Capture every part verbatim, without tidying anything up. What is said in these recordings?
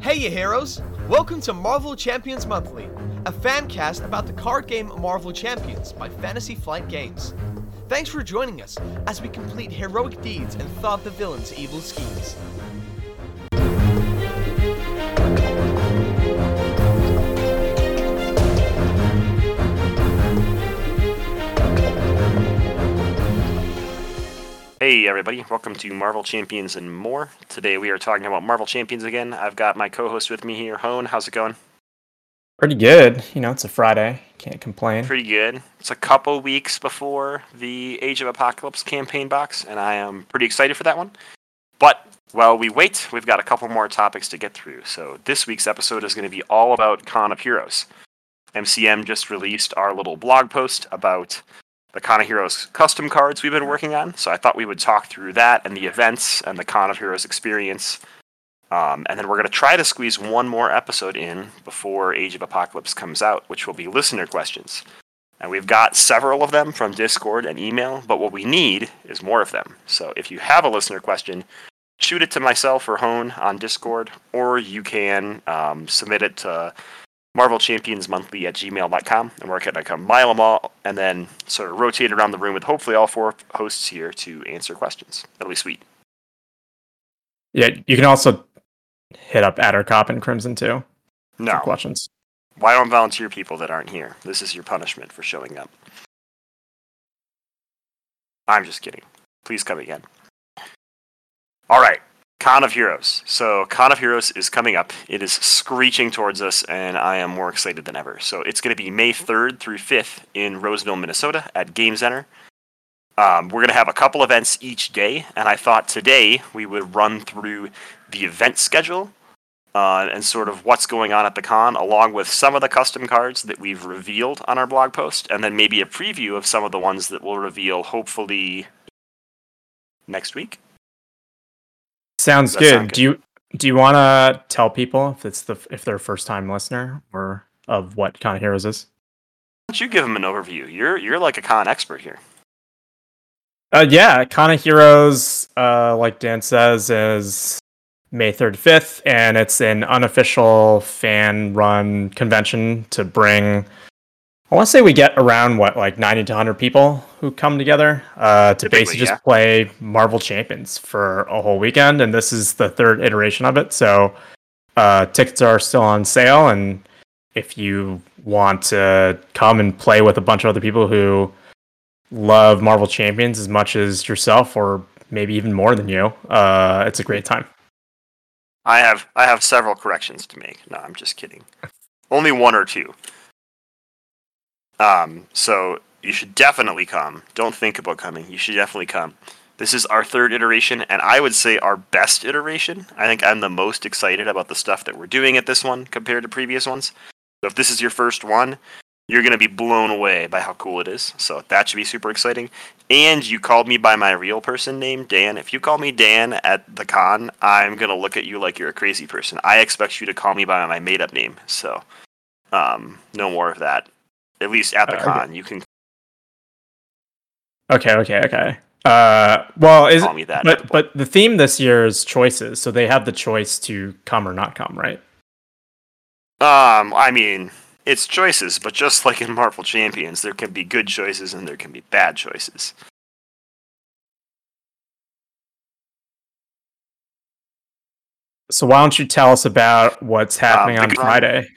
Hey you heroes! Welcome to Marvel Champions Monthly, a fan cast about the card game Marvel Champions by Fantasy Flight Games. Thanks for joining us as we complete heroic deeds and thwart the villains' evil schemes. Hey everybody, welcome to Marvel Champions and more. Today we are talking about Marvel Champions again. I've got my co-host with me here, Hone. How's it going? Pretty good. You know, it's a Friday. Can't complain. Pretty good. It's a couple weeks before the Age of Apocalypse campaign box, and I am pretty excited for that one. But while we wait, we've got a couple more topics to get through. So this week's episode is going to be all about Con of Heroes. M C M just released our little blog post about the Con of Heroes custom cards we've been working on, so I thought we would talk through that and the events and the Con of Heroes experience. Um, and then we're going to try to squeeze one more episode in before Age of Apocalypse comes out, which will be listener questions. And we've got several of them from Discord and email, but what we need is more of them. So if you have a listener question, shoot it to myself or Hone on Discord, or you can um, submit it to Marvel Champions Monthly at gmail dot com, and we're going to compile them all and then sort of rotate around the room with hopefully all four hosts here to answer questions. That'll be sweet. Yeah, you can also hit up Addercop and Crimson too. No for questions. Why don't volunteer people that aren't here? This is your punishment for showing up. I'm just kidding. Please come again. All right. Con of Heroes. So Con of Heroes is coming up. It is screeching towards us, and I am more excited than ever. So it's going to be May third through fifth in Roseville, Minnesota at Game Center. Um, we're going to have a couple events each day, and I thought today we would run through the event schedule uh, and sort of what's going on at the con, along with some of the custom cards that we've revealed on our blog post, and then maybe a preview of some of the ones that we'll reveal hopefully next week. Sounds good. Sound good. Do you do you want to tell people if it's the if they're a first time listener or of what Con of Heroes is? Why don't you give them an overview? You're you're like a con expert here. Uh, yeah, Con of Heroes, uh, like Dan says, is May third to fifth, and it's an unofficial fan run convention to bring. I want to say we get around, what, like ninety to one hundred people who come together uh, to Typically, basically just yeah. play Marvel Champions for a whole weekend, and this is the third iteration of it, so uh, tickets are still on sale, and if you want to come and play with a bunch of other people who love Marvel Champions as much as yourself, or maybe even more than you, uh, it's a great time. I have I have several corrections to make. No, I'm just kidding. Only one or two. Um, so you should definitely come. Don't think about coming. You should definitely come. This is our third iteration, and I would say our best iteration. I think I'm the most excited about the stuff that we're doing at this one compared to previous ones. So if this is your first one, you're going to be blown away by how cool it is. So that should be super exciting. And you called me by my real person name, Dan. If you call me Dan at the con, I'm going to look at you like you're a crazy person. I expect you to call me by my made-up name. So um, no more of that. At least at the Uh, con, okay. you can Okay, okay, okay. Uh, well, is call me that. but but the theme this year is choices, so they have the choice to come or not come, right? Um, I mean, it's choices, but just like in Marvel Champions, there can be good choices and there can be bad choices. So why don't you tell us about what's happening Um, on the- Friday?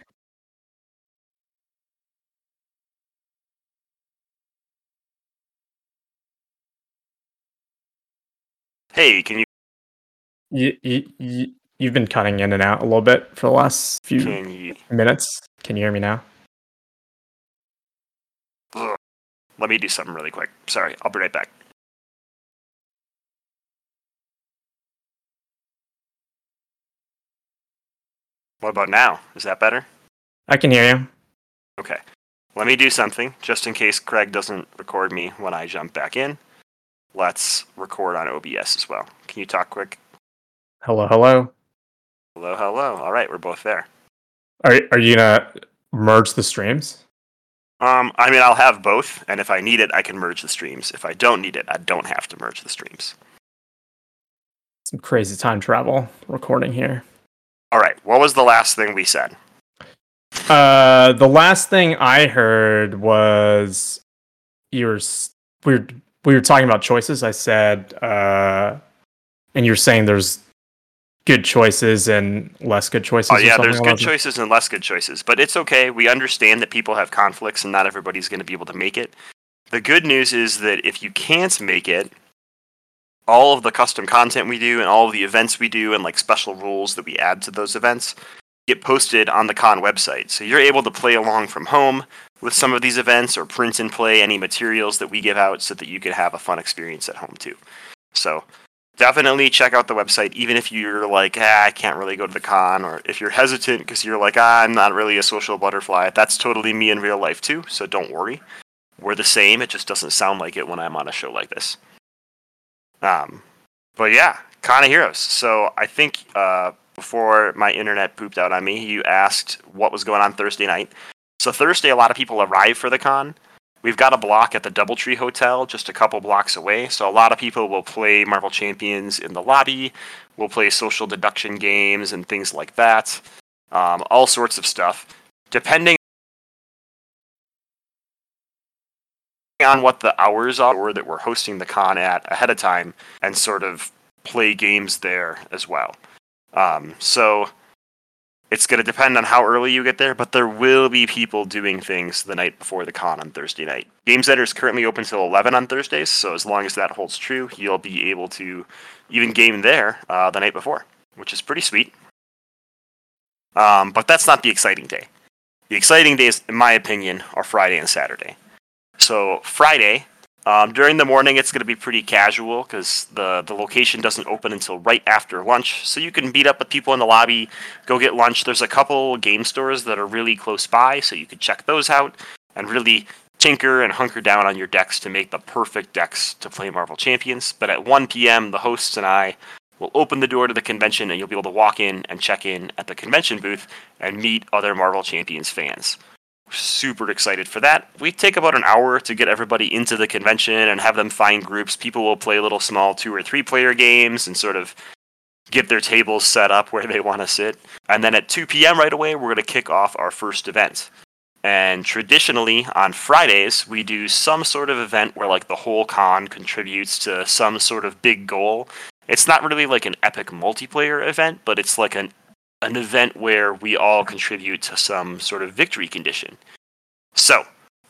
Hey, can you You, you, you, you've been cutting in and out a little bit for the last few can you minutes. Can you hear me now? ugh. Let me do something really quick. Sorry, I'll be right back. What about now? Is that better? I can hear you. Okay. Let me do something, just in case Craig doesn't record me when I jump back in. Let's record on O B S as well. Can you talk quick? Hello, hello. Hello, hello. All right, we're both there. Are are you gonna merge the streams? Um, I mean, I'll have both, and if I need it, I can merge the streams. If I don't need it, I don't have to merge the streams. Some crazy time travel recording here. All right. what was the last thing we said? Uh, the last thing I heard was you were we were we were talking about choices. I said, uh, and you're saying there's good choices and less good choices. Oh yeah, there's good like choices and less good choices, but it's okay. We understand that people have conflicts and not everybody's going to be able to make it. The good news is that if you can't make it, all of the custom content we do and all of the events we do and like special rules that we add to those events get posted on the con website. So you're able to play along from home with some of these events or print and play any materials that we give out so that you can have a fun experience at home too. So definitely check out the website, even if you're like, ah, I can't really go to the con, or if you're hesitant because you're like, ah, I'm not really a social butterfly. That's totally me in real life too, so don't worry. We're the same, it just doesn't sound like it when I'm on a show like this. Um, but yeah, Con of Heroes. So I think uh, before my internet pooped out on me, you asked what was going on Thursday night. So Thursday, a lot of people arrive for the con. We've got a block at the Doubletree Hotel, just a couple blocks away. So a lot of people will play Marvel Champions in the lobby. We'll play social deduction games and things like that. Um, all sorts of stuff. Depending on what the hours are that we're hosting the con at ahead of time, and sort of play games there as well. Um, so it's going to depend on how early you get there, but there will be people doing things the night before the con on Thursday night. Game Center is currently open till eleven on Thursdays, so as long as that holds true, you'll be able to even game there uh, the night before, which is pretty sweet. Um, but that's not the exciting day. The exciting days, in my opinion, are Friday and Saturday. So Friday, um, during the morning, it's going to be pretty casual because the, the location doesn't open until right after lunch. So you can meet up with people in the lobby, go get lunch. There's a couple game stores that are really close by, so you can check those out and really tinker and hunker down on your decks to make the perfect decks to play Marvel Champions. But at one p.m., the hosts and I will open the door to the convention, and you'll be able to walk in and check in at the convention booth and meet other Marvel Champions fans. Super excited for that. We take about an hour to get everybody into the convention and have them find groups. People will play little small two or three player games and sort of get their tables set up where they want to sit. And then at two p.m. right away, we're going to kick off our first event. And traditionally on Fridays, we do some sort of event where like the whole con contributes to some sort of big goal. It's not really like an epic multiplayer event, but it's like an an event where we all contribute to some sort of victory condition. So,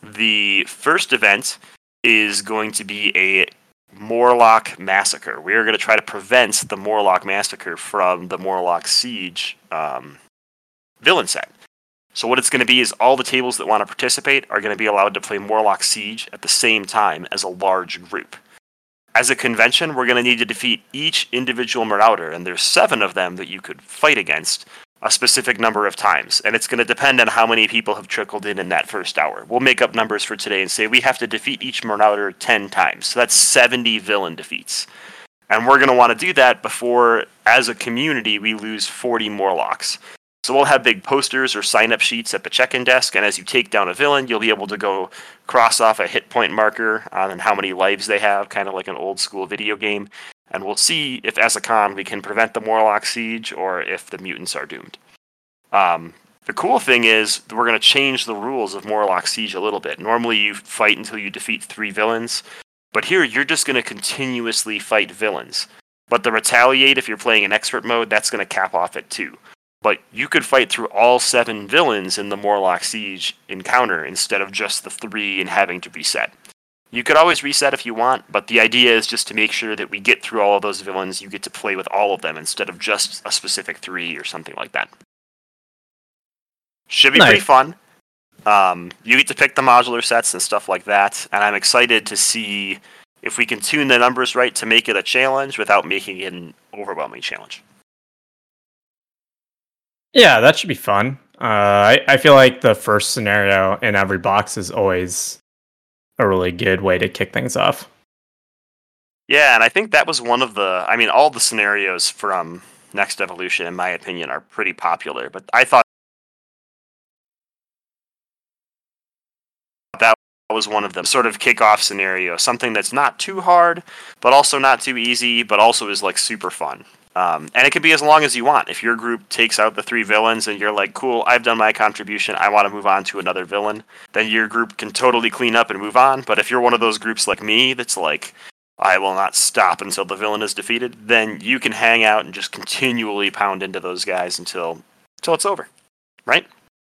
the first event is going to be a Morlock Massacre. We are going to try to prevent the Morlock Massacre from the Morlock Siege um, villain set. So what it's going to be is all the tables that want to participate are going to be allowed to play Morlock Siege at the same time as a large group. As a convention, we're going to need to defeat each individual Marauder, and there's seven of them that you could fight against a specific number of times, and it's going to depend on how many people have trickled in in that first hour. We'll make up numbers for today and say we have to defeat each Marauder ten times, so that's seventy villain defeats. And we're going to want to do that before, as a community, we lose forty Morlocks. So we'll have big posters or sign-up sheets at the check-in desk, and as you take down a villain, you'll be able to go cross off a hit point marker on how many lives they have, kind of like an old-school video game, and we'll see if, as a con, we can prevent the Morlock Siege or if the mutants are doomed. Um, the cool thing is we're going to change the rules of Morlock Siege a little bit. Normally you fight until you defeat three villains, but here you're just going to continuously fight villains. But the Retaliate, if you're playing in expert mode, that's going to cap off at two. But you could fight through all seven villains in the Morlock Siege encounter instead of just the three and having to reset. You could always reset if you want, but the idea is just to make sure that we get through all of those villains, you get to play with all of them instead of just a specific three or something like that. Should be nice. Pretty fun. Um, you get to pick the modular sets and stuff like that, and I'm excited to see if we can tune the numbers right to make it a challenge without making it an overwhelming challenge. Yeah, that should be fun. Uh, I, I feel like the first scenario in every box is always a really good way to kick things off. Yeah, and I think that was one of the... I mean, all the scenarios from Next Evolution, in my opinion, are pretty popular, but I thought that was one of them. Sort of kick-off scenario, something that's not too hard, but also not too easy, but also is, like, super fun. Um, and it can be as long as you want. If your group takes out the three villains and you're like, cool, I've done my contribution, I want to move on to another villain, then your group can totally clean up and move on. But if you're one of those groups like me that's like, I will not stop until the villain is defeated, then you can hang out and just continually pound into those guys until until it's over. Right?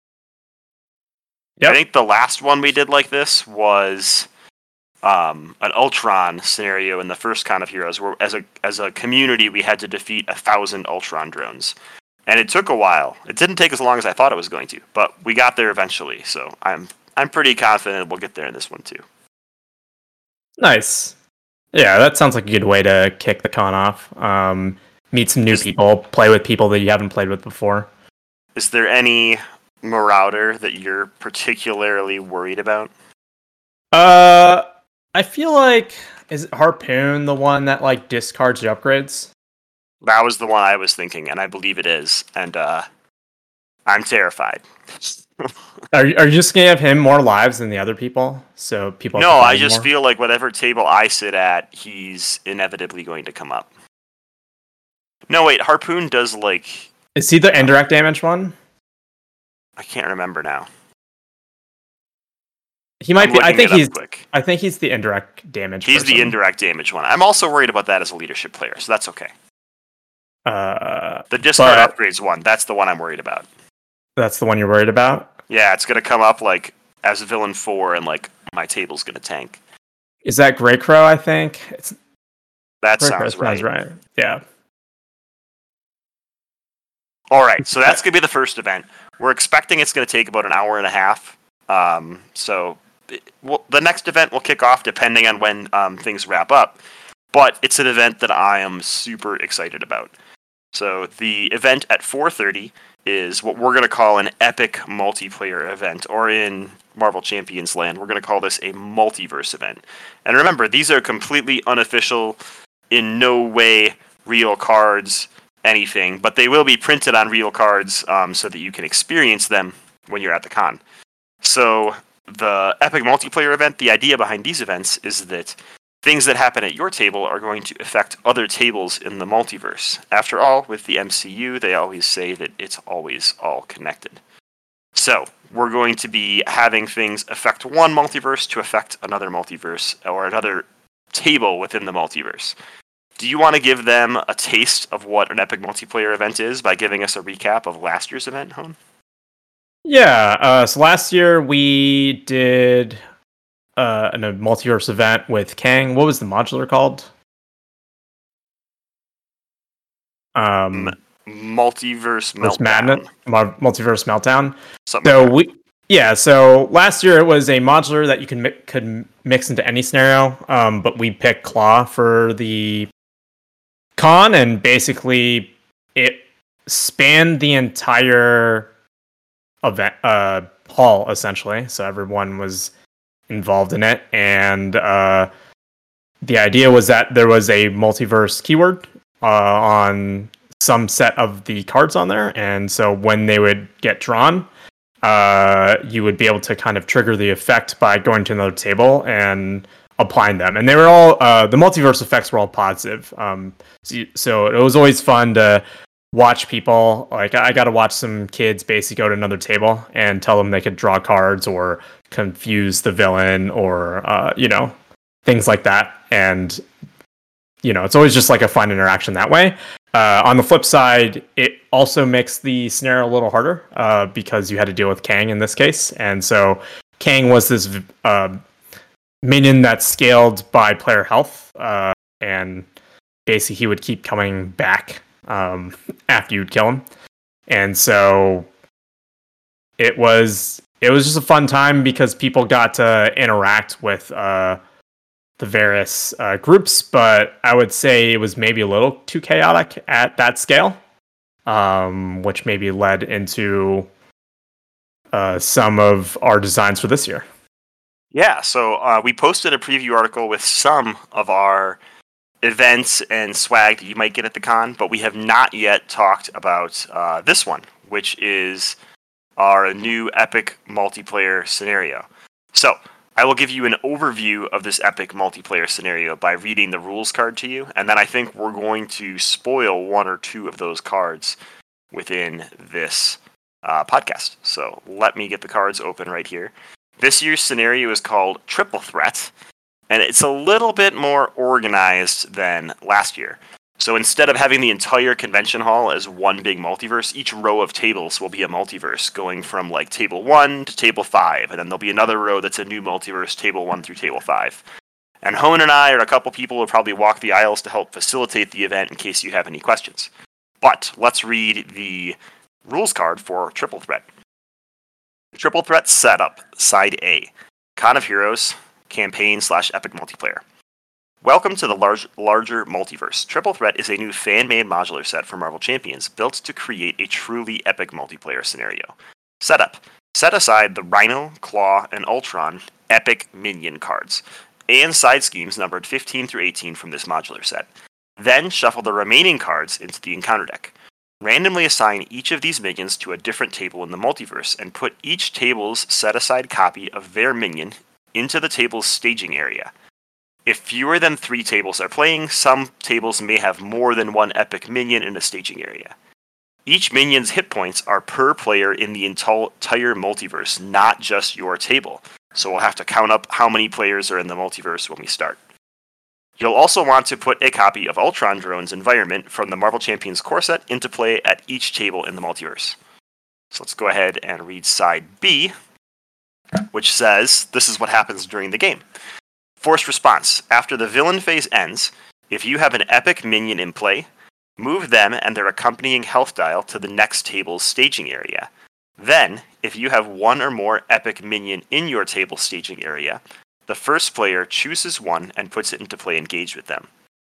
Yep. I think the last one we did like this was um, an Ultron scenario in the first Con of Heroes, where as a as a community we had to defeat a thousand Ultron drones, and it took a while. It didn't take as long as I thought it was going to, but we got there eventually. So I'm I'm pretty confident we'll get there in this one too. Nice. Yeah, that sounds like a good way to kick the con off. Um, meet some new Is- people, play with people that you haven't played with before. Is there any Marauder that you're particularly worried about? Uh, I feel like is Harpoon the one that like discards the upgrades? That was the one I was thinking, and I believe it is. And uh, I'm terrified. Are are you just gonna have him more lives than the other people? So people. have No, to fight I him just more? feel like whatever table I sit at, he's inevitably going to come up. No, wait, Harpoon does like Is he the indirect damage one? I can't remember now. He might I'm be. I looking think it up he's. quick. I think he's the indirect damage. He's the person. indirect damage one. I'm also worried about that as a leadership player, so that's okay. Uh, The discard But- upgrades one, that's the one I'm worried about. that's the one you're worried about. Yeah, it's gonna come up like as a villain four, and like my table's gonna tank. Is that Grey Crow? I think it's. That Grey Crow sounds right. right. Yeah. All right, so that's gonna be the first event. We're expecting it's gonna take about an hour and a half. Um, so it, well, the next event will kick off depending on when um, things wrap up. But it's an event that I am super excited about. So the event at four thirty is what we're gonna call an epic multiplayer event, or in Marvel Champions land, we're gonna call this a multiverse event. And remember, these are completely unofficial, in no way real cards. Anything, but they will be printed on real cards um, so that you can experience them when you're at the con. So the Epic Multiplayer event, the idea behind these events is that things that happen at your table are going to affect other tables in the multiverse. After all, with the M C U, they always say that it's always all connected. So we're going to be having things affect one multiverse to affect another multiverse, or another table within the multiverse. Do you want to give them a taste of what an epic multiplayer event is by giving us a recap of last year's event, Hone? Yeah. Uh, so last year we did uh, an, a multiverse event with Kang. What was the modular called? Um, Multiverse Multiverse Meltdown. Madness, Mar- Multiverse Meltdown. Something So like that. we, yeah. So last year it was a modular that you can mi- could mix into any scenario. Um, but we picked Claw for the con, and basically it spanned the entire event uh, hall essentially. So everyone was involved in it, and uh, the idea was that there was a multiverse keyword uh, on some set of the cards on there, and so when they would get drawn, uh, you would be able to kind of trigger the effect by going to another table and applying them. And they were all uh, the multiverse effects were all positive. Um, so, you- so it was always fun to watch people. Like I got to watch some kids basically go to another table and tell them they could draw cards or confuse the villain or uh, you know, things like that. And you know, it's always just like a fun interaction that way. Uh, on the flip side, it also makes the scenario a little harder uh, because you had to deal with Kang in this case. And so Kang was this uh, minion that scaled by player health, uh, and basically he would keep coming back um, after you'd kill him. And so it was it was just a fun time because people got to interact with uh, the various uh, groups, but I would say it was maybe a little too chaotic at that scale, um, which maybe led into uh, some of our designs for this year. Yeah, so uh, we posted a preview article with some of our events and swag that you might get at the con, but we have not yet talked about uh, this one, which is our new epic multiplayer scenario. So, I will give you an overview of this epic multiplayer scenario by reading the rules card to you, and then I think we're going to spoil one or two of those cards within this uh, podcast. So let me get the cards open right here. This year's scenario is called Triple Threat, and it's a little bit more organized than last year. So instead of having the entire convention hall as one big multiverse, each row of tables will be a multiverse, going from like table one to table five, and then there'll be another row that's a new multiverse, table one through table five. And Hone and I, or a couple people, will probably walk the aisles to help facilitate the event in case you have any questions. But let's read the rules card for Triple Threat. Triple Threat Setup, Side A, Con of Heroes, Campaign slash Epic Multiplayer. Welcome to the large, larger multiverse. Triple Threat is a new fan-made modular set for Marvel Champions, built to create a truly epic multiplayer scenario. Setup. Set aside the Rhino, Claw, and Ultron epic minion cards, and side schemes numbered fifteen through eighteen from this modular set. Then shuffle the remaining cards into the encounter deck. Randomly assign each of these minions to a different table in the multiverse, and put each table's set-aside copy of their minion into the table's staging area. If fewer than three tables are playing, some tables may have more than one epic minion in a staging area. Each minion's hit points are per player in the entire multiverse, not just your table. So we'll have to count up how many players are in the multiverse when we start. You'll also want to put a copy of Ultron Drone's environment from the Marvel Champions core set into play at each table in the multiverse. So let's go ahead and read side B, which says, this is what happens during the game. Forced response. After the villain phase ends, if you have an epic minion in play, move them and their accompanying health dial to the next table's staging area. Then, if you have one or more epic minion in your table staging area, the first player chooses one and puts it into play engaged with them.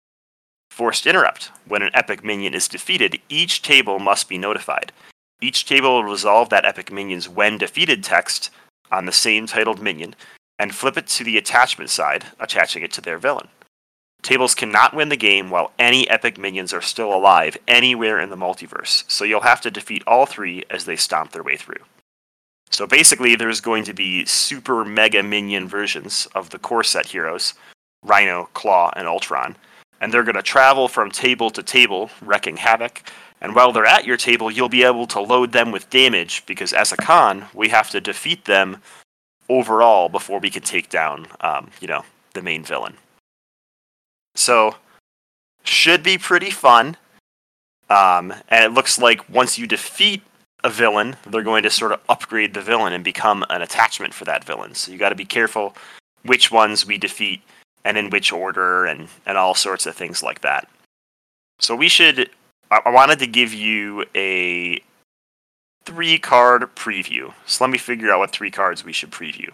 Forced interrupt. When an epic minion is defeated, each table must be notified. Each table will resolve that epic minion's when defeated text on the same titled minion, and flip it to the attachment side, attaching it to their villain. Tables cannot win the game while any epic minions are still alive anywhere in the multiverse, so you'll have to defeat all three as they stomp their way through. So basically, there's going to be super mega minion versions of the core set heroes, Rhino, Claw, and Ultron, and they're going to travel from table to table, wreaking havoc, and while they're at your table, you'll be able to load them with damage, because as a con, we have to defeat them overall before we can take down, um, you know, the main villain. So, should be pretty fun. Um, and it looks like once you defeat a villain, they're going to sort of upgrade the villain and become an attachment for that villain. So you got to be careful which ones we defeat and in which order and, and all sorts of things like that. So we should... I wanted to give you a three-card preview. So let me figure out what three cards we should preview.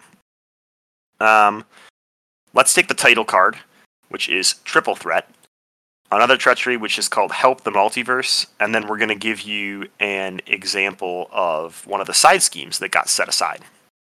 Um, let's take the title card, which is Triple Threat. Another treachery, which is called Help the Multiverse. And then we're going to give you an example of one of the side schemes that got set aside.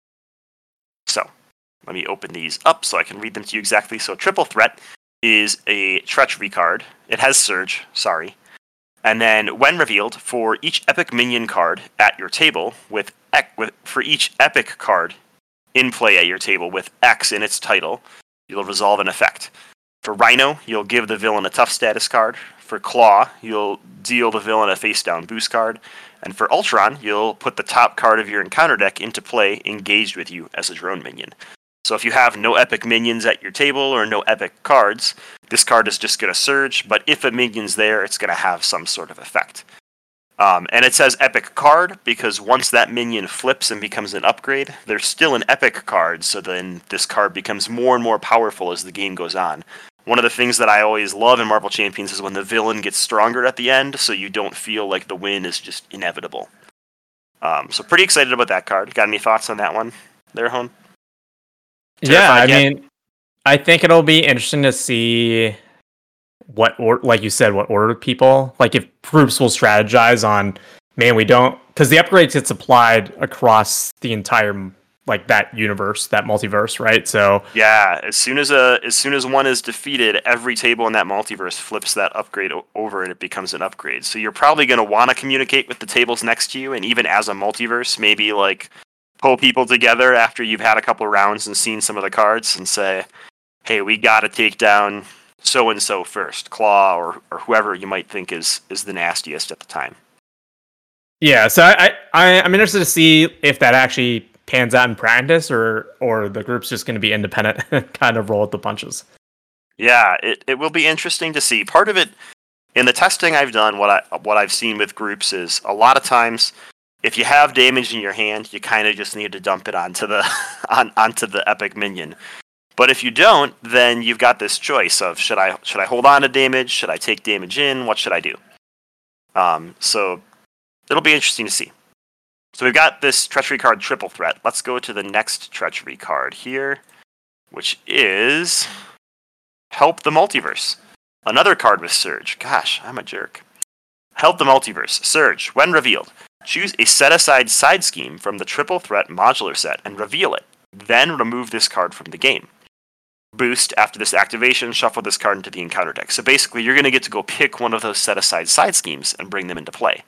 So, let me open these up so I can read them to you exactly. So, Triple Threat is a treachery card. It has Surge, sorry. And then, when revealed, for each epic minion card at your table, with, with for each epic card in play at your table with X in its title, you'll resolve an effect. For Rhino, you'll give the villain a tough status card. For Claw, you'll deal the villain a face-down boost card. And for Ultron, you'll put the top card of your encounter deck into play, engaged with you as a drone minion. So if you have no epic minions at your table or no epic cards, this card is just going to surge, but if a minion's there, it's going to have some sort of effect. Um, and it says epic card because once that minion flips and becomes an upgrade, there's still an epic card, so then this card becomes more and more powerful as the game goes on. One of the things that I always love in Marvel Champions is when the villain gets stronger at the end, so you don't feel like the win is just inevitable. Um, so pretty excited about that card. Got any thoughts on that one there, Hone? Yeah, I yet? mean, I think it'll be interesting to see what, or like you said, what order people, like if groups will strategize on, man, we don't, because the upgrades gets applied across the entire, like that universe, that multiverse, right? So yeah, as soon as a, as soon as one is defeated, every table in that multiverse flips that upgrade o- over and it becomes an upgrade. So you're probably going to want to communicate with the tables next to you, and even as a multiverse, maybe like pull people together after you've had a couple rounds and seen some of the cards and say, hey, we got to take down so-and-so first, Claw or, or whoever you might think is is the nastiest at the time. Yeah, so I, I, I'm interested to see if that actually pans out in practice or, or the group's just going to be independent and kind of roll with the punches. Yeah, it, it will be interesting to see. Part of it, in the testing I've done, what, I, what I've seen with groups is a lot of times, if you have damage in your hand, you kind of just need to dump it onto the on, onto the epic minion. But if you don't, then you've got this choice of should I should I hold on to damage? Should I take damage in? What should I do? Um, so it'll be interesting to see. So we've got this treachery card triple threat. Let's go to the next treachery card here, which is Help the Multiverse. Another card with Surge. Gosh, I'm a jerk. Help the Multiverse. Surge. When revealed, choose a set-aside side scheme from the triple threat modular set and reveal it. Then remove this card from the game. Boost, after this activation, shuffle this card into the encounter deck. So basically, you're going to get to go pick one of those set-aside side schemes and bring them into play.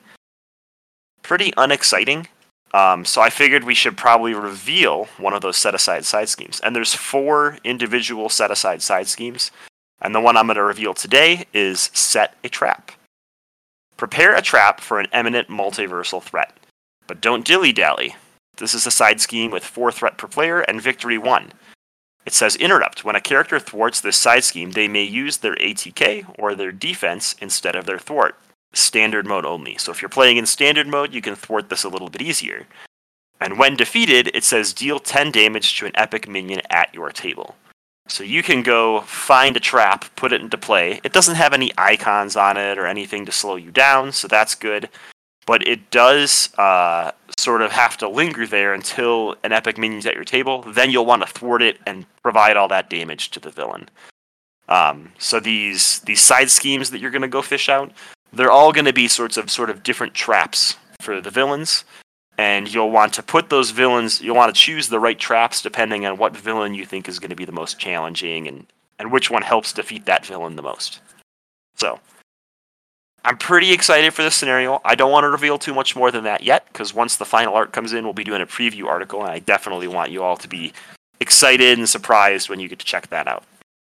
Pretty unexciting. Um, so I figured we should probably reveal one of those set-aside side schemes. And there's four individual set-aside side schemes. And the one I'm going to reveal today is Set a Trap. Prepare a trap for an imminent multiversal threat. But don't dilly-dally. This is a side scheme with four threat per player and victory one. It says interrupt. When a character thwarts this side scheme, they may use their A T K or their defense instead of their thwart. Standard mode only. So if you're playing in standard mode, you can thwart this a little bit easier. And when defeated, it says deal ten damage to an epic minion at your table. So you can go find a trap, put it into play. It doesn't have any icons on it or anything to slow you down, so that's good. But it does uh, sort of have to linger there until an epic minion's at your table. Then you'll want to thwart it and provide all that damage to the villain. Um, so these these side schemes that you're going to go fish out, they're all going to be sorts of sort of different traps for the villains. And you'll want to put those villains, you'll want to choose the right traps depending on what villain you think is going to be the most challenging and, and which one helps defeat that villain the most. So, I'm pretty excited for this scenario. I don't want to reveal too much more than that yet, because once the final art comes in, we'll be doing a preview article, and I definitely want you all to be excited and surprised when you get to check that out.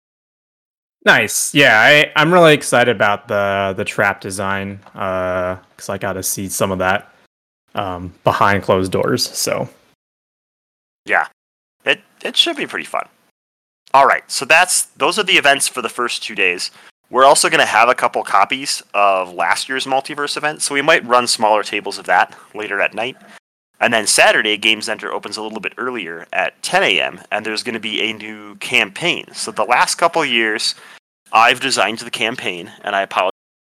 Nice. Yeah, I, I'm really excited about the the trap design, because uh, I got to see some of that um, behind closed doors. So, yeah, it it should be pretty fun. All right, so that's those are the events for the first two days. We're also going to have a couple copies of last year's Multiverse event, so we might run smaller tables of that later at night. And then Saturday, Game Center opens a little bit earlier at ten a.m., and there's going to be a new campaign. So the last couple of years, I've designed the campaign, and I apologize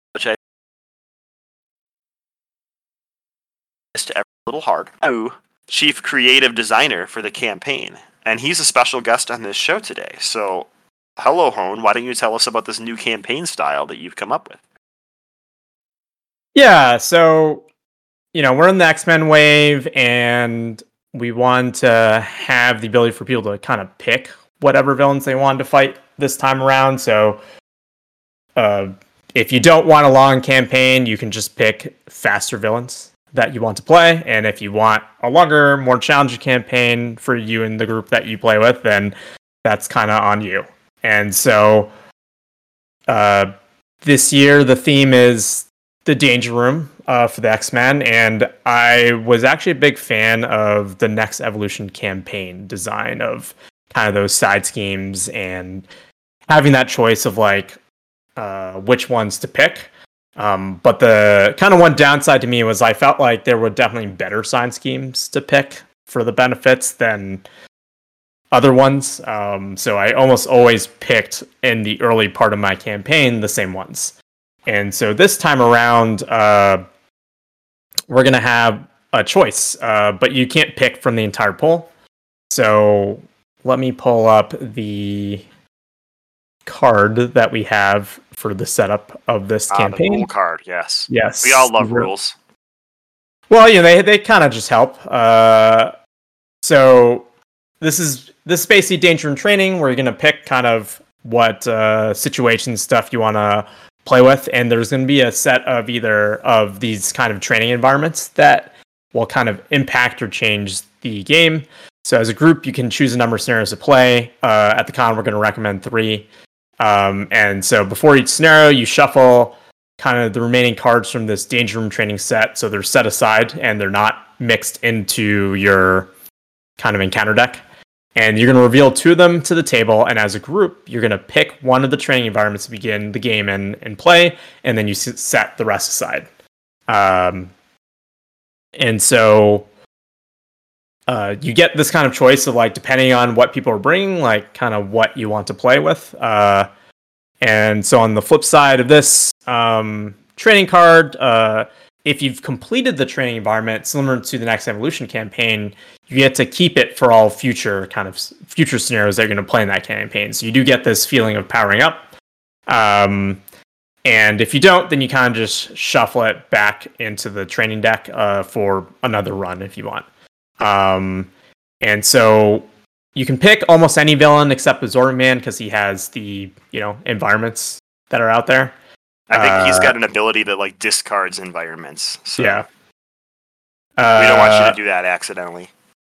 to every little hard. Oh, chief creative designer for the campaign, and he's a special guest on this show today. So, hello, Hone. Why don't you tell us about this new campaign style that you've come up with? Yeah, so, you know, we're in the X-Men wave, and we want to have the ability for people to kind of pick whatever villains they want to fight this time around. So, uh, if you don't want a long campaign, you can just pick faster villains that you want to play. And if you want a longer, more challenging campaign for you and the group that you play with, then that's kind of on you. And so, uh, this year, the theme is the Danger Room uh, for the X-Men, and I was actually a big fan of the Next Evolution campaign design of kind of those side schemes and having that choice of like uh, which ones to pick. Um, but the kind of one downside to me was I felt like there were definitely better side schemes to pick for the benefits than other ones. Um, so I almost always picked in the early part of my campaign the same ones. And so this time around, uh, we're going to have a choice, uh, but you can't pick from the entire pool. So let me pull up the card that we have for the setup of this Ah, campaign. the rule card, yes. Yes. We all love rules. Well, you know, they, they kind of just help. Uh, so this is this is basically Danger and Training, where you're going to pick kind of what uh, situation stuff you want to play with, and there's going to be a set of either of these kind of training environments that will kind of impact or change the game. So as a group, you can choose a number of scenarios to play. Uh, at the con, we're going to recommend three. Um, and so before each scenario, you shuffle kind of the remaining cards from this Danger Room training set. So they're set aside and they're not mixed into your kind of encounter deck. And you're going to reveal two of them to the table. And as a group, you're going to pick one of the training environments to begin the game and, and play. And then you set the rest aside. Um, and so uh, you get this kind of choice of like, depending on what people are bringing, like kind of what you want to play with. Uh, and so on the flip side of this um, training card, uh, if you've completed the training environment, similar to the Next Evolution campaign, you get to keep it for all future kind of future scenarios that you're going to play in that campaign. So you do get this feeling of powering up. Um, and if you don't, then you kind of just shuffle it back into the training deck uh, for another run if you want. Um, and so you can pick almost any villain except Absorbing Man because he has the, you know, environments that are out there. I think uh, he's got an ability that like discards environments. So yeah. Uh, we don't want you uh, to do that accidentally.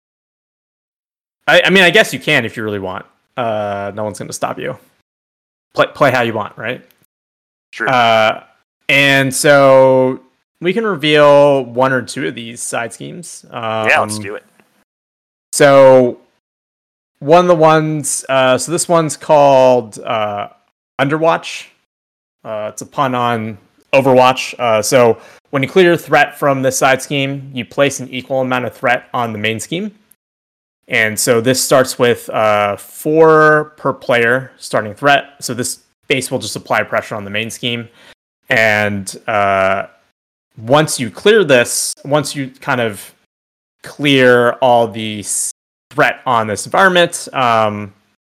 I, I mean, I guess you can if you really want. Uh, no one's going to stop you. Play, play how you want, right? Sure. Uh, and so we can reveal one or two of these side schemes. Um, yeah, let's do it. So one of the ones, uh, so this one's called uh, Underwatch. Uh, it's a pun on Overwatch. Uh, so when you clear a threat from this side scheme, you place an equal amount of threat on the main scheme. And so this starts with uh, four per player starting threat. So this base will just apply pressure on the main scheme. And uh, once you clear this, once you kind of clear all the threat on this environment, um,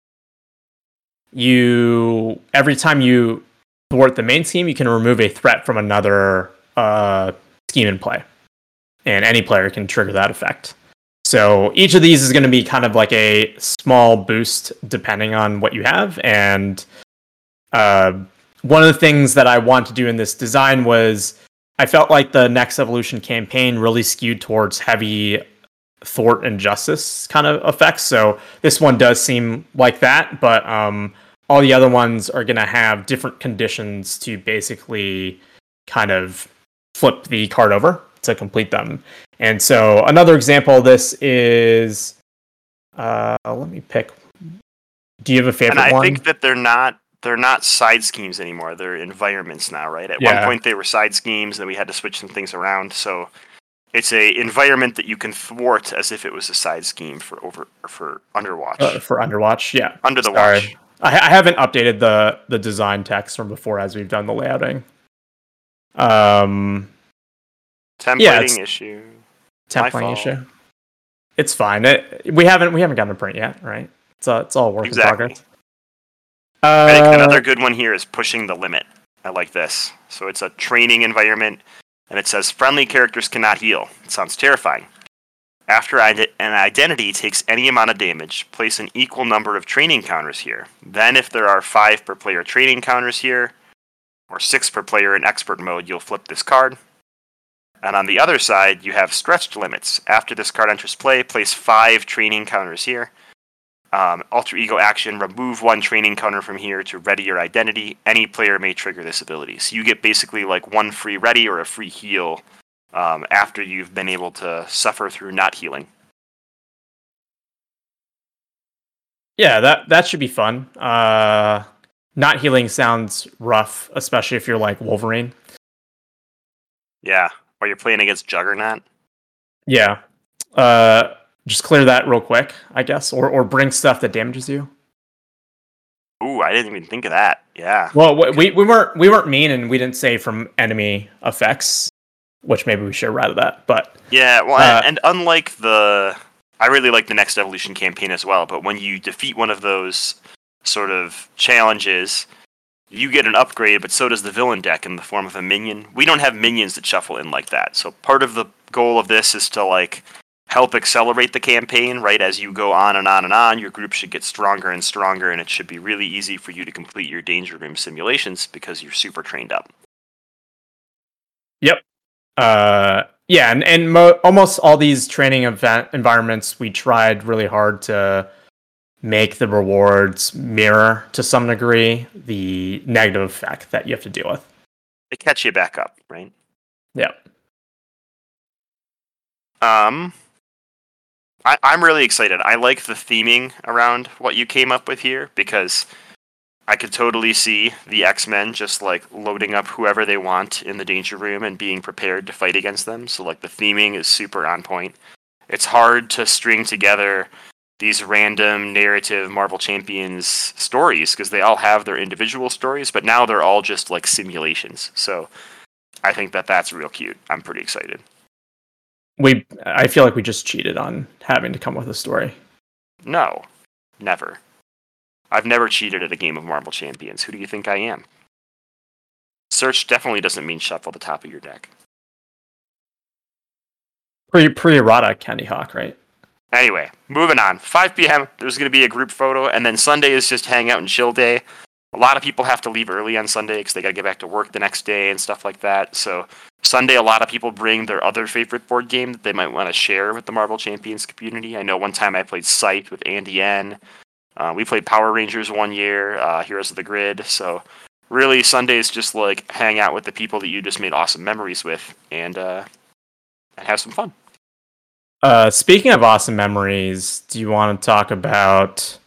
you every time you thwart the main scheme, you can remove a threat from another uh, scheme in play. And any player can trigger that effect. So each of these is going to be kind of like a small boost depending on what you have. And uh, one of the things that I want to do in this design was I felt like the Next Evolution campaign really skewed towards heavy thwart and justice kind of effects. So this one does seem like that, but um, all the other ones are going to have different conditions to basically kind of flip the card over to complete them. And so another example of this is, uh, let me pick. Do you have a favorite and I one? think that they're not they're not side schemes anymore. They're environments now, right? At Yeah. one point they were side schemes, and we had to switch some things around. So it's a environment that you can thwart as if it was a side scheme for over for Underwatch. Uh, for Underwatch, yeah. Under the Sorry. Watch. I, I haven't updated the the design text from before as we've done the layouting. Um, Templating yeah, it's- issue. templating fault. issue. It's fine. It, we haven't we haven't gotten a print yet, right? It's a, it's all work Exactly. in progress. Uh, I think another good one here is pushing the limit. I like this. So it's a training environment, and it says friendly characters cannot heal. It sounds terrifying. After ide- an identity takes any amount of damage, place an equal number of training counters here. Then if there are five per player training counters here, or six per player in expert mode, you'll flip this card. And on the other side, you have stretched limits. After this card enters play, place five training counters here. Um, alter ego action, remove one training counter from here to ready your identity. Any player may trigger this ability. So you get basically like one free ready or a free heal um, after you've been able to suffer through not healing. Yeah, that that should be fun. Uh, not healing sounds rough, especially if you're like Wolverine. Yeah, or you're playing against Juggernaut. Yeah. Uh, just clear that real quick, I guess, or or bring stuff that damages you. Ooh, I didn't even think of that. Yeah. Well, we we weren't we weren't mean, and we didn't say from enemy effects, which maybe we should have rather that. But Yeah, well, Uh, and, and unlike the... I really like the Next Evolution campaign as well, but when you defeat one of those sort of challenges, you get an upgrade, but so does the villain deck in the form of a minion. We don't have minions that shuffle in like that, so part of the goal of this is to, like, help accelerate the campaign, right? As you go on and on and on, your group should get stronger and stronger, and it should be really easy for you to complete your Danger Room simulations because you're super trained up. Yep. Uh, Yeah, and, and mo- almost all these training event environments, we tried really hard to make the rewards mirror to some degree the negative effect that you have to deal with. They catch you back up, right? Yeah. Um, I, I'm really excited. I like the theming around what you came up with here because I could totally see the X-Men just like loading up whoever they want in the danger room and being prepared to fight against them. So like the theming is super on point. It's hard to string together these random narrative Marvel Champions stories because they all have their individual stories, but now they're all just like simulations. So I think that that's real cute. I'm pretty excited. We, I feel like we just cheated on having to come up with a story. No, never. I've never cheated at a game of Marvel Champions. Who do you think I am? Search definitely doesn't mean shuffle the top of your deck. Pre pre errata Candy Hawk, right? Anyway, moving on. five p.m. There's going to be a group photo, and then Sunday is just hang out and chill day. A lot of people have to leave early on Sunday because they got to get back to work the next day and stuff like that. So Sunday, a lot of people bring their other favorite board game that they might want to share with the Marvel Champions community. I know one time I played Scythe with Andy N. Uh, we played Power Rangers one year, uh, Heroes of the Grid. So really, Sunday is just like hang out with the people that you just made awesome memories with and uh, and have some fun. Uh, speaking of awesome memories, do you want to talk about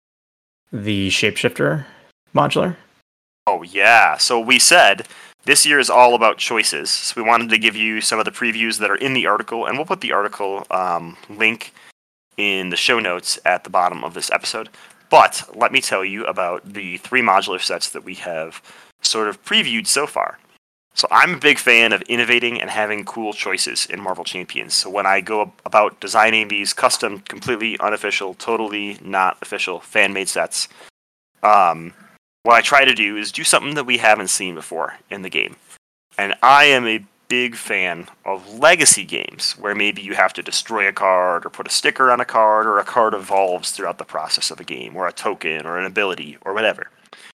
the Shapeshifter modular? Oh, yeah. So we said this year is all about choices. So we wanted to give you some of the previews that are in the article, and we'll put the article um, link in the show notes at the bottom of this episode. But let me tell you about the three modular sets that we have sort of previewed so far. So I'm a big fan of innovating and having cool choices in Marvel Champions. So when I go about designing these custom, completely unofficial, totally not official fan-made sets, um, what I try to do is do something that we haven't seen before in the game. And I am a big fan of legacy games, where maybe you have to destroy a card or put a sticker on a card, or a card evolves throughout the process of a game, or a token, or an ability, or whatever.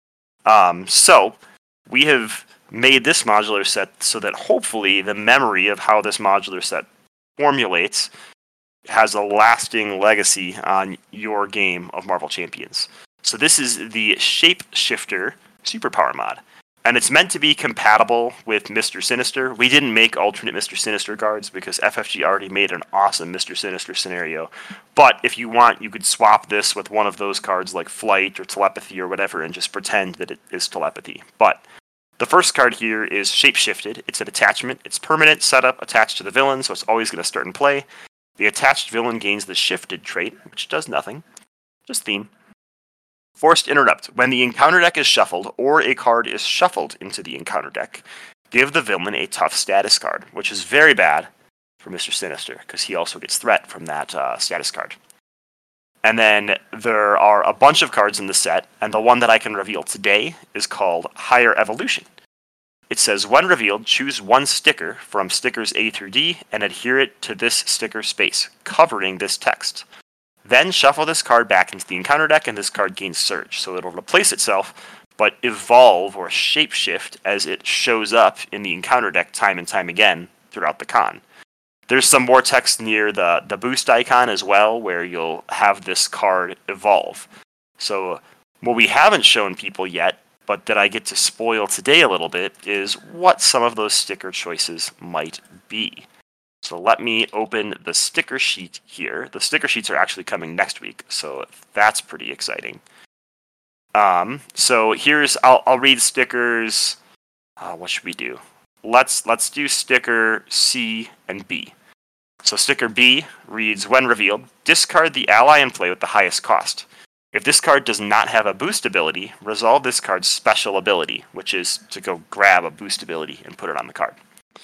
Um, so we have made this modular set so that hopefully the memory of how this modular set formulates has a lasting legacy on your game of Marvel Champions. So this is the Shapeshifter Superpower mod, and it's meant to be compatible with Mister Sinister. We didn't make alternate Mister Sinister cards because F F G already made an awesome Mister Sinister scenario, but if you want, you could swap this with one of those cards like Flight or Telepathy or whatever and just pretend that it is Telepathy. But the first card here is Shapeshifted. It's an attachment. It's permanent setup attached to the villain, so it's always going to start in play. The attached villain gains the Shifted trait, which does nothing. Just theme. Forced Interrupt. When the encounter deck is shuffled, or a card is shuffled into the encounter deck, give the villain a tough status card, which is very bad for Mister Sinister, because he also gets threat from that uh, status card. And then there are a bunch of cards in the set, and the one that I can reveal today is called Higher Evolution. It says, when revealed, choose one sticker from stickers A through D and adhere it to this sticker space, covering this text. Then shuffle this card back into the encounter deck, and this card gains Surge. So it'll replace itself, but evolve or shapeshift as it shows up in the encounter deck time and time again throughout the con. There's some more text near the, the boost icon as well, where you'll have this card evolve. So what we haven't shown people yet, but that I get to spoil today a little bit, is what some of those sticker choices might be. So let me open the sticker sheet here. The sticker sheets are actually coming next week, so that's pretty exciting. Um, so here's, I'll, I'll read stickers. Uh, what should we do? Let's let's do sticker C and B. So sticker B reads, when revealed, discard the ally in play with the highest cost. If this card does not have a boost ability, resolve this card's special ability, which is to go grab a boost ability and put it on the card.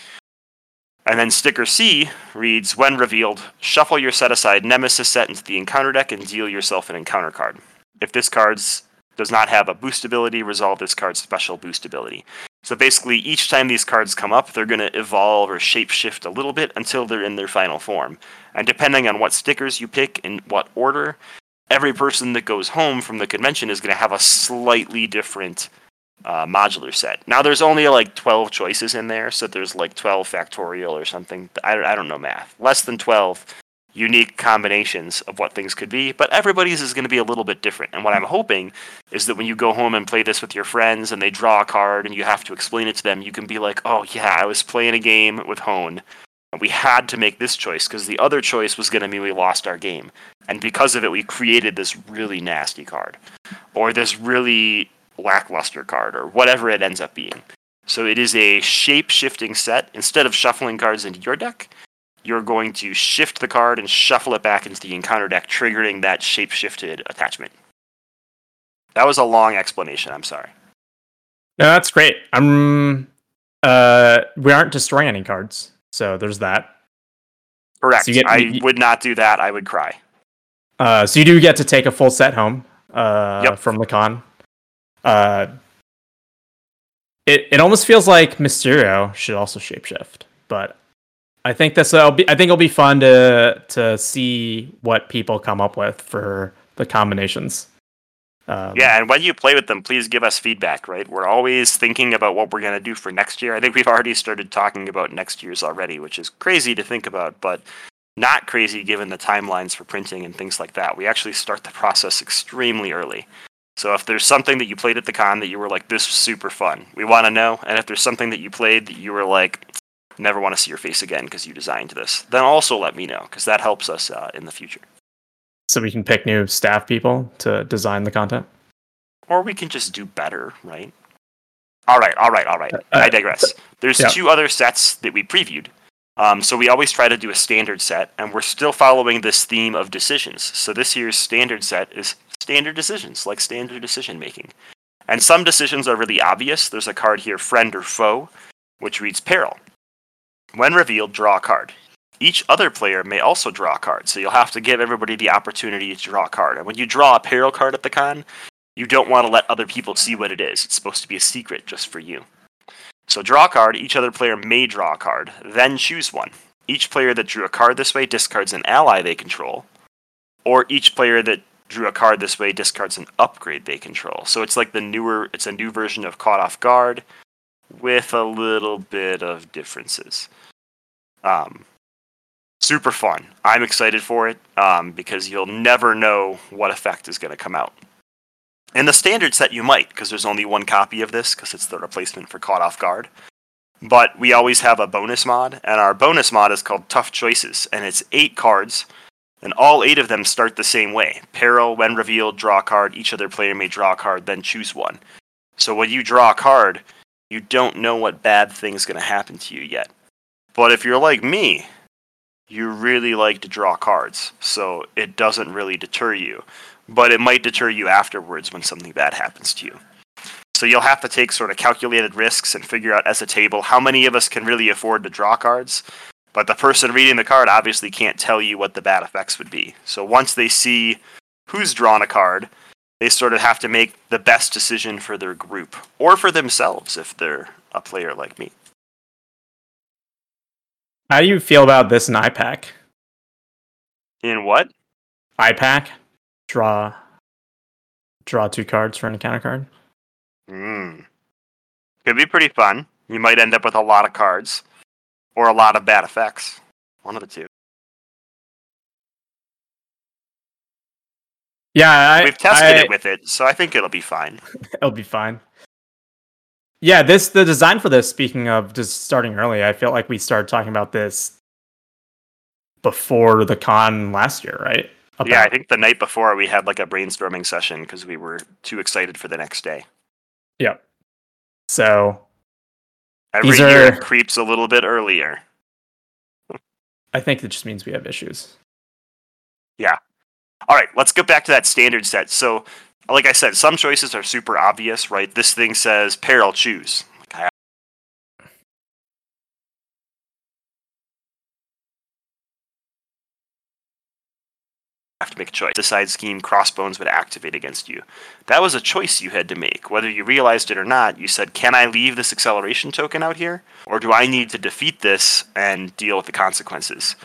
And then sticker C reads, when revealed, shuffle your set-aside Nemesis set into the encounter deck and deal yourself an encounter card. If this card does not have a boost ability, resolve this card's special boost ability. So basically, each time these cards come up, they're going to evolve or shapeshift a little bit until they're in their final form. And depending on what stickers you pick in what order, every person that goes home from the convention is going to have a slightly different uh, modular set. Now there's only like twelve choices in there, so there's like twelve factorial or something. I, I don't know math. Less than twelve unique combinations of what things could be, but everybody's is going to be a little bit different. And what I'm hoping is that when you go home and play this with your friends and they draw a card and you have to explain it to them, you can be like, oh yeah, I was playing a game with Hone and we had to make this choice because the other choice was going to mean we lost our game. And because of it, we created this really nasty card or this really lackluster card or whatever it ends up being. So it is a shape-shifting set. Instead of shuffling cards into your deck, you're going to shift the card and shuffle it back into the encounter deck, triggering that shape-shifted attachment. That was a long explanation. I'm sorry. No, that's great. I'm. Uh, we aren't destroying any cards, so there's that. Correct. So you get, I you, would not do that. I would cry. Uh, so you do get to take a full set home. Uh, Yep. from the con. Uh, it it almost feels like Mysterio should also shapeshift, but I think this will be. I think it'll be fun to to see what people come up with for the combinations. Um, Yeah, and when you play with them, please give us feedback, right? We're always thinking about what we're going to do for next year. I think we've already started talking about next year's already, which is crazy to think about, but not crazy given the timelines for printing and things like that. We actually start the process extremely early. So if there's something that you played at the con that you were like, this was super fun, we want to know. And if there's something that you played that you were like, never want to see your face again because you designed this, then also let me know, because that helps us uh, in the future. So we can pick new staff people to design the content. Or we can just do better, right? All right, all right, all right. Uh, I digress. There's yeah. two other sets that we previewed. Um, so we always try to do a standard set, and we're still following this theme of decisions. So this year's standard set is standard decisions, like standard decision making. And some decisions are really obvious. There's a card here, Friend or Foe, which reads Peril. When revealed, draw a card. Each other player may also draw a card, so you'll have to give everybody the opportunity to draw a card. And when you draw a Peril card at the con, you don't want to let other people see what it is. It's supposed to be a secret just for you. So draw a card, each other player may draw a card, then choose one. Each player that drew a card this way discards an ally they control, or each player that drew a card this way discards an upgrade they control. So it's like the newer, it's a new version of Caught Off Guard with a little bit of differences. Um, super fun. I'm excited for it um, because you'll never know what effect is going to come out. In the standard set, you might, because there's only one copy of this, because it's the replacement for Caught Off Guard. But we always have a bonus mod, and our bonus mod is called Tough Choices, and it's eight cards, and all eight of them start the same way. Peril, when revealed, draw a card. Each other player may draw a card, then choose one. So when you draw a card, you don't know what bad thing's going to happen to you yet. But if you're like me, you really like to draw cards, so it doesn't really deter you. But it might deter you afterwards when something bad happens to you. So you'll have to take sort of calculated risks and figure out as a table how many of us can really afford to draw cards. But the person reading the card obviously can't tell you what the bad effects would be. So once they see who's drawn a card, they sort of have to make the best decision for their group, or for themselves if they're a player like me. How do you feel about this in I PAC? In what? I PAC? Draw draw two cards for an encounter card. Mm. Could be pretty fun. You might end up with a lot of cards, or a lot of bad effects. One of the two. Yeah, I, We've tested I, it with it, so I think it'll be fine. It'll be fine. Yeah, this the design for this. Speaking of just starting early, I feel like we started talking about this before the con last year, right? About, Yeah, I think the night before we had like a brainstorming session because we were too excited for the next day. Yep. So every these year are, it creeps a little bit earlier. I think it just means we have issues. Yeah. All right, let's get back to that standard set. So, like I said, some choices are super obvious, right? This thing says Peril, choose. Like, I have to make a choice. Decide scheme Crossbones would activate against you. That was a choice you had to make. Whether you realized it or not, you said, can I leave this acceleration token out here? Or do I need to defeat this and deal with the consequences?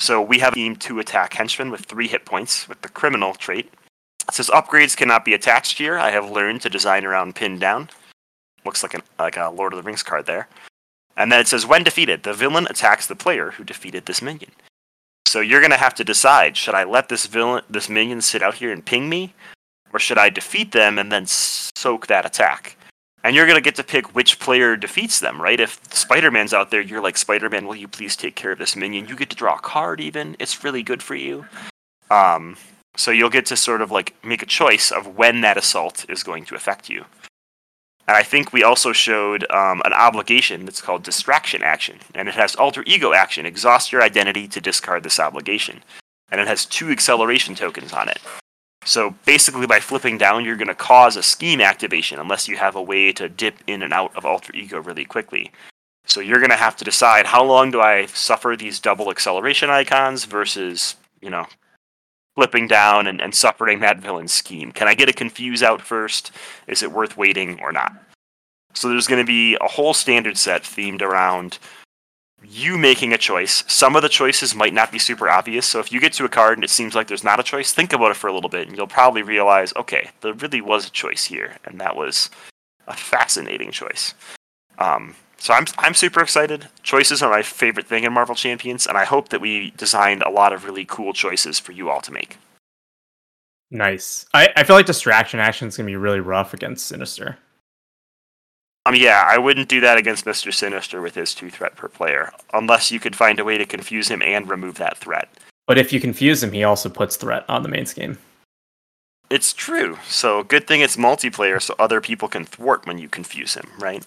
So we have a team to attack henchman with three hit points with the criminal trait. It says upgrades cannot be attached here. I have learned to design around pinned down. Looks like, an, like a Lord of the Rings card there. And then it says when defeated, the villain attacks the player who defeated this minion. So you're going to have to decide, should I let this villain, this minion sit out here and ping me? Or should I defeat them and then soak that attack? And you're going to get to pick which player defeats them, right? If Spider-Man's out there, you're like, Spider-Man, will you please take care of this minion? You get to draw a card even. It's really good for you. Um, so you'll get to sort of like make a choice of when that assault is going to affect you. And I think we also showed um, an obligation that's called distraction action. And it has alter ego action. Exhaust your identity to discard this obligation. And it has two acceleration tokens on it. So basically by flipping down, you're going to cause a scheme activation unless you have a way to dip in and out of alter ego really quickly. So you're going to have to decide, how long do I suffer these double acceleration icons versus, you know, flipping down and, and suffering that villain scheme. Can I get a confuse out first? Is it worth waiting or not? So there's going to be a whole standard set themed around you making a choice. Some of the choices might not be super obvious, so if you get to a card and it seems like there's not a choice, think about it for a little bit, and you'll probably realize, okay, there really was a choice here, and that was a fascinating choice. Um, so I'm I'm super excited. Choices are my favorite thing in Marvel Champions, and I hope that we designed a lot of really cool choices for you all to make. Nice. I, I feel like distraction action is going to be really rough against Sinister. Um, yeah, I wouldn't do that against Mister Sinister with his two threat per player, unless you could find a way to confuse him and remove that threat. But if you confuse him, he also puts threat on the main scheme. It's true. So good thing it's multiplayer so other people can thwart when you confuse him, right?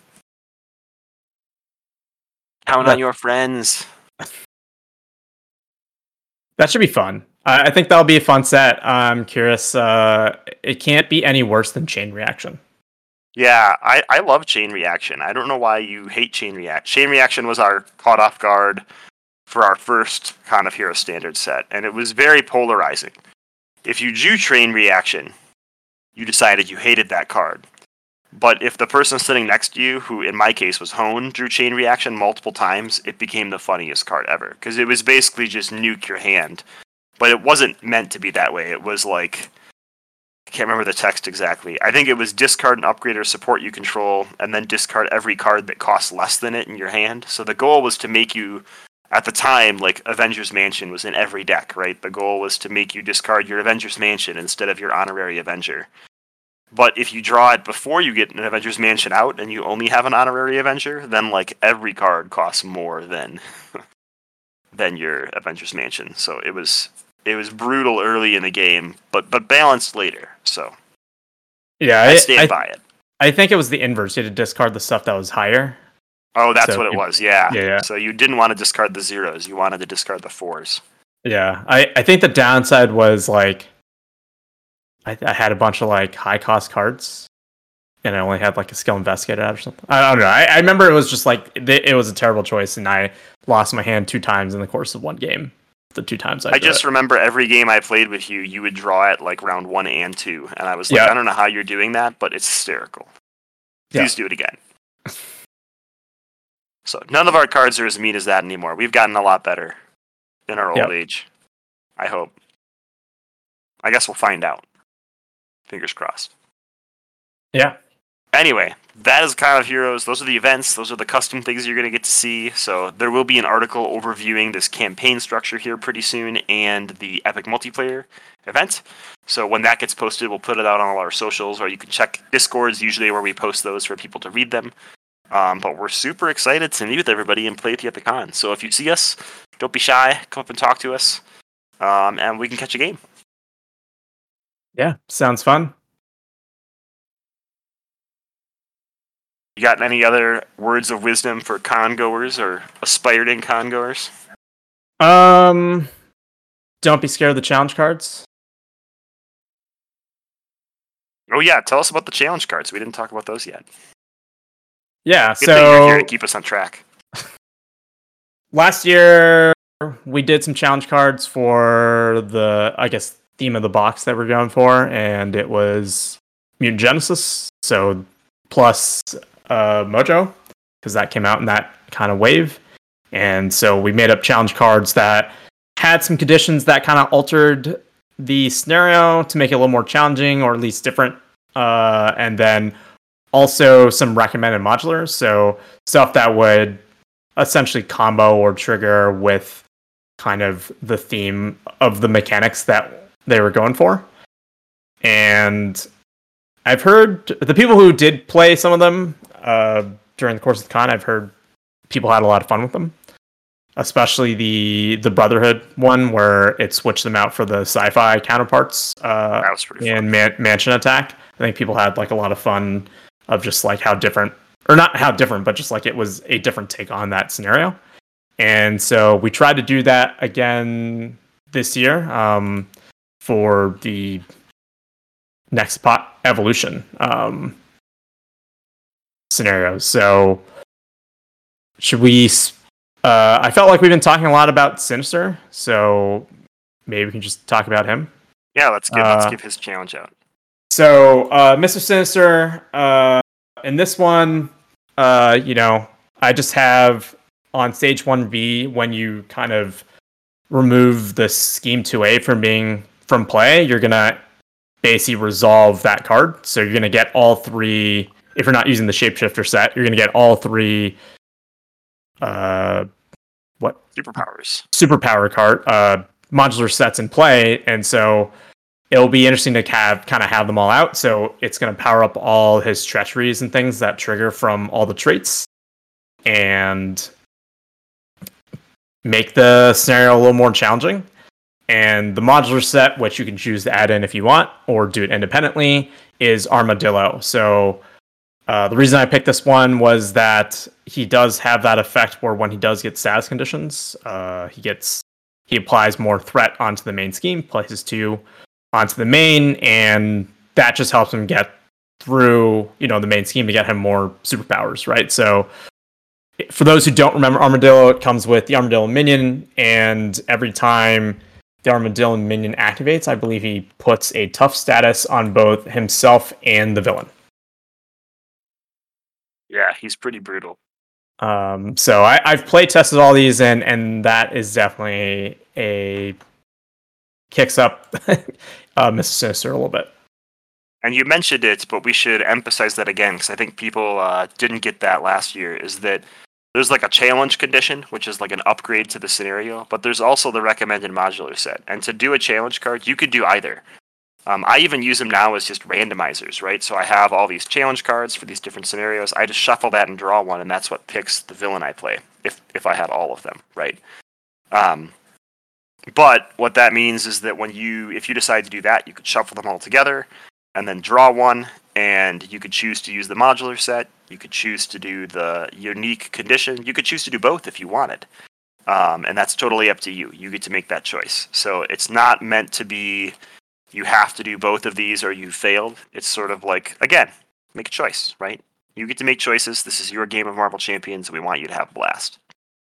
Count That- on your friends. That should be fun. I, I think that'll be a fun set. I'm curious. Uh, it can't be any worse than Chain Reaction. Yeah, I, I love Chain Reaction. I don't know why you hate Chain Reaction. Chain Reaction was our caught off guard for our first Con of Heroes standard set, and it was very polarizing. If you drew Chain Reaction, you decided you hated that card. But if the person sitting next to you, who in my case was Hone, drew Chain Reaction multiple times, it became the funniest card ever. Because it was basically just nuke your hand. But it wasn't meant to be that way. It was like, I can't remember the text exactly. I think it was discard an upgrade or support you control, and then discard every card that costs less than it in your hand. So the goal was to make you, at the time, like Avengers Mansion was in every deck, right? The goal was to make you discard your Avengers Mansion instead of your honorary Avenger. But if you draw it before you get an Avengers Mansion out and you only have an honorary Avenger, then like every card costs more than than your Avengers Mansion. So it was it was brutal early in the game, but but balanced later. So Yeah, I I stand I, by it. I think it was the inverse. You had to discard the stuff that was higher. Oh, that's So what it you- was. Yeah. Yeah, yeah. So you didn't want to discard the zeros. You wanted to discard the fours. Yeah, I, I think the downside was like I, I had a bunch of like high cost cards, and I only had like a skill investigator out or something. I don't know. I, I remember it was just like it, it was a terrible choice, and I lost my hand two times in the course of one game. The two times I, I did just it. remember every game I played with you, you would draw at like round one and two, and I was like, Yeah. I don't know how you're doing that, but it's hysterical. Please do it again. So none of our cards are as mean as that anymore. We've gotten a lot better in our Yep. old age. I hope. I guess we'll find out. Fingers crossed. Yeah. Anyway, that is Con of Heroes. Those are the events. Those are the custom things you're going to get to see. So there will be an article overviewing this campaign structure here pretty soon and the Epic Multiplayer event. So when that gets posted, we'll put it out on all our socials, or you can check Discords, usually where we post those for people to read them. Um, but we're super excited to meet with everybody and play with you at the con. So if you see us, don't be shy. Come up and talk to us, um, and we can catch a game. Yeah. Sounds fun. You got any other words of wisdom for con goers or aspiring con goers? Um, don't be scared of the challenge cards. Oh yeah, tell us about the challenge cards. We didn't talk about those yet. Yeah. Good thing you're here So to keep us on track. last year we did some challenge cards for the, I guess, theme of the box that we're going for, and it was Mutant Genesis. So plus uh, Mojo, because that came out in that kind of wave. And so we made up challenge cards that had some conditions that kind of altered the scenario to make it a little more challenging or at least different. Uh, and then also some recommended modulars. So stuff that would essentially combo or trigger with kind of the theme of the mechanics that they were going for. And I've heard the people who did play some of them uh, during the course of the con, I've heard people had a lot of fun with them. Especially the the Brotherhood one, where it switched them out for the sci-fi counterparts uh, That was pretty fun. in Man- Mansion Attack. I think people had like a lot of fun of just like how different, or not how different, but just like it was a different take on that scenario. And so we tried to do that again this year um, for the next pot evolution um, scenarios. So should we? Uh, I felt like we've been talking a lot about Sinister, so maybe we can just talk about him. Yeah, let's give Uh, let's give his challenge out. So, uh, Mister Sinister, uh, in this one, uh, you know, I just have on stage one B, when you kind of remove the scheme two A from being from play, you're gonna basically resolve that card. So you're gonna get all three. If you're not using the shapeshifter set, you're gonna get all three. Uh, what Superpowers. superpower card uh, modular sets in play, and so it'll be interesting to have kind of have them all out. So it's going to power up all his treacheries and things that trigger from all the traits, and make the scenario a little more challenging. And the modular set, which you can choose to add in if you want, or do it independently, is Armadillo. So uh, the reason I picked this one was that he does have that effect where when he does get status conditions, uh, he gets he applies more threat onto the main scheme, places two onto the main, and that just helps him get through, you know, the main scheme to get him more superpowers, right? So for those who don't remember Armadillo, it comes with the Armadillo minion, and every time the Armadillo minion activates, I believe he puts a tough status on both himself and the villain. Yeah, he's pretty brutal. Um, so I, I've play tested all these, and and that is definitely a kicks up uh, Mister Sinister a little bit. And you mentioned it, but we should emphasize that again, because I think people uh, didn't get that last year, is that there's like a challenge condition, which is like an upgrade to the scenario, but there's also the recommended modular set. And to do a challenge card, you could do either. Um, I even use them now as just randomizers, right? So I have all these challenge cards for these different scenarios. I just shuffle that and draw one, and that's what picks the villain I play, if if I had all of them, right? Um, but what that means is that when you, if you decide to do that, you could shuffle them all together, and then draw one, and you could choose to use the modular set. You could choose to do the unique condition. You could choose to do both if you wanted. Um, and that's totally up to you. You get to make that choice. So it's not meant to be, you have to do both of these or you failed. It's sort of like, again, make a choice, right? You get to make choices. This is your game of Marvel Champions. We want you to have a blast.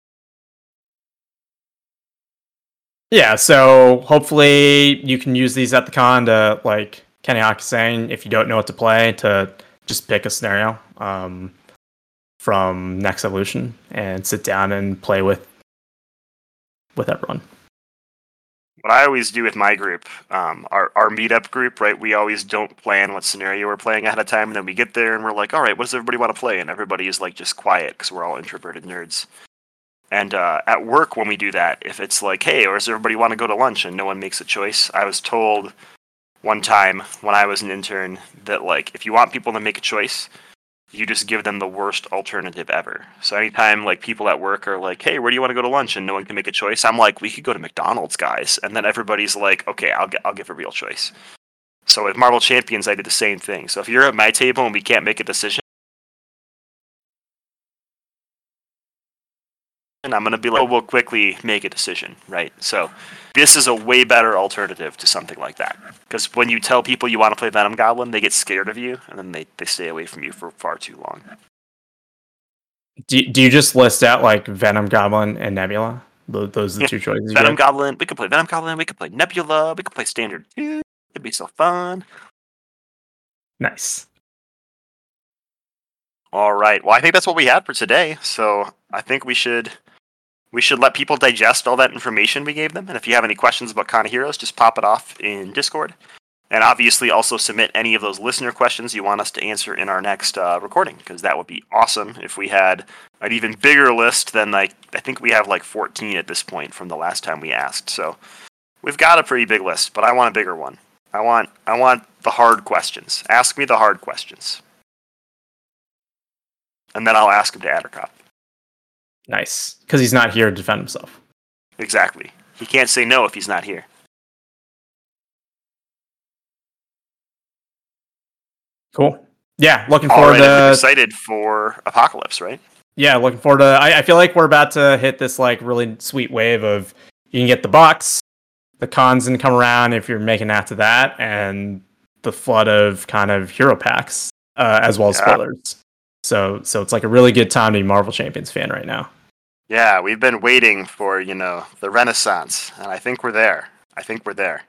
Yeah, so hopefully you can use these at the con to, like Kenny Hawk is saying, if you don't know what to play, to just pick a scenario um, from Next Evolution and sit down and play with with everyone. What I always do with my group, um, our, our meetup group, right, we always don't plan what scenario we're playing ahead of time, and then we get there and we're like, all right, what does everybody want to play? And everybody is like just quiet because we're all introverted nerds. And uh, at work when we do that, if it's like, hey, or does everybody want to go to lunch, and no one makes a choice, I was told one time when I was an intern that, like, if you want people to make a choice, you just give them the worst alternative ever. So anytime, like, people at work are like, hey, where do you want to go to lunch? And no one can make a choice, I'm like, we could go to McDonald's, guys. And then everybody's like, okay, I'll, I'll give a real choice. So with Marvel Champions, I did the same thing. So if you're at my table and we can't make a decision, and I'm going to be like, oh, we'll quickly make a decision, right? So this is a way better alternative to something like that. Because when you tell people you want to play Venom Goblin, they get scared of you, and then they, they stay away from you for far too long. Do, do you just list out, like, Venom Goblin and Nebula? Those, those are the Yeah. two choices you Venom get? Goblin, we could play Venom Goblin, we could play Nebula, we could play Standard two. It'd be so fun. Nice. All right. Well, I think that's what we had for today. So I think we should we should let people digest all that information we gave them. And if you have any questions about Con of Heroes, just pop it off in Discord. And obviously also submit any of those listener questions you want us to answer in our next uh, recording, because that would be awesome if we had an even bigger list than, like, I think we have like fourteen at this point from the last time we asked. So we've got a pretty big list, but I want a bigger one. I want I want the hard questions. Ask me the hard questions. And then I'll ask him to Addercop. Nice. Because he's not here to defend himself. Exactly. He can't say no if he's not here. Cool. Yeah, looking All forward right, to... I'm excited for Apocalypse, right? Yeah, looking forward to... I, I feel like we're about to hit this like really sweet wave of you can get the box, the cons can come around if you're making after that, and the flood of kind of hero packs, uh, as well as yeah. spoilers. So so it's like a really good time to be a Marvel Champions fan right now. Yeah, we've been waiting for, you know, the Renaissance, and I think we're there. I think we're there.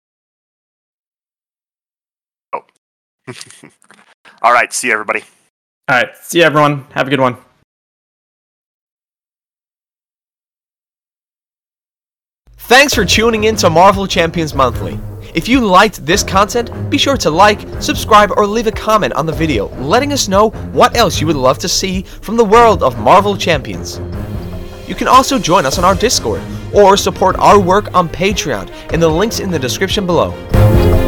Oh. All right, see you, everybody. All right, see you, everyone. Have a good one. Thanks for tuning in to Marvel Champions Monthly. If you liked this content, be sure to like, subscribe, or leave a comment on the video letting us know what else you would love to see from the world of Marvel Champions. You can also join us on our Discord, or support our work on Patreon in the links in the description below.